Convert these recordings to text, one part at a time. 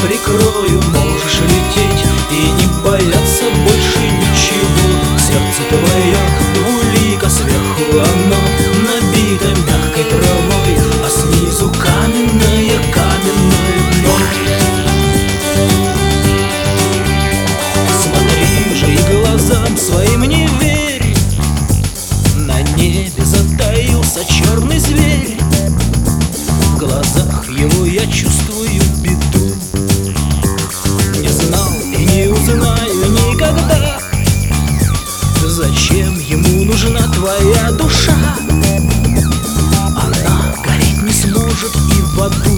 прикрою, можешь лететь и не бояться больше ничего. Сердце твое двулико, сверху оно набито мягкой травой, а снизу каменное, каменное дно. Смотри же и глазам своим не верь, на небе затаился черный зверь. В глазах его я чувствую беду, не знал и не узнаю никогда, зачем ему нужна твоя душа. Она гореть не сможет и в аду.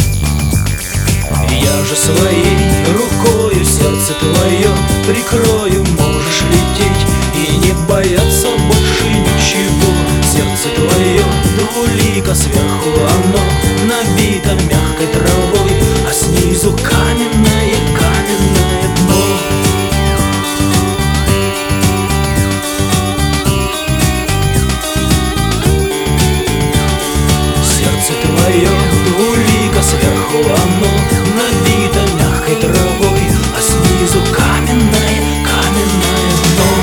Я же своей рукою сердце твое прикрою, можешь лететь и не бояться больше ничего. Сердце твое двулико, сверху оно набито мягкой травой, а снизу каменное, каменное дно. Сердце твое двулико, сверху оно набито мягкой травой, а снизу каменное, каменное дно.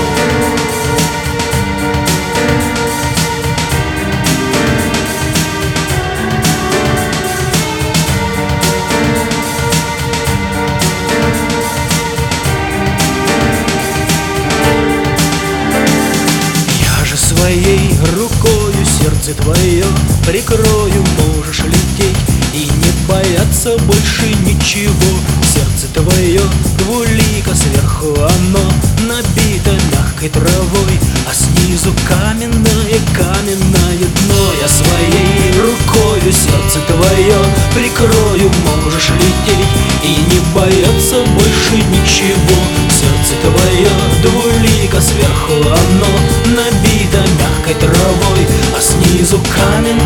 Своей рукою сердце твое прикрою, можешь лететь и не бояться больше ничего. Сердце твое двулико, сверху оно набито мягкой травой, а снизу каменное, каменное дно. Я своей рукою сердце твое прикрою, можешь лететь и не бояться больше ничего. Сердце твое двулико, сверху оно набито мягкой травой, а снизу камень.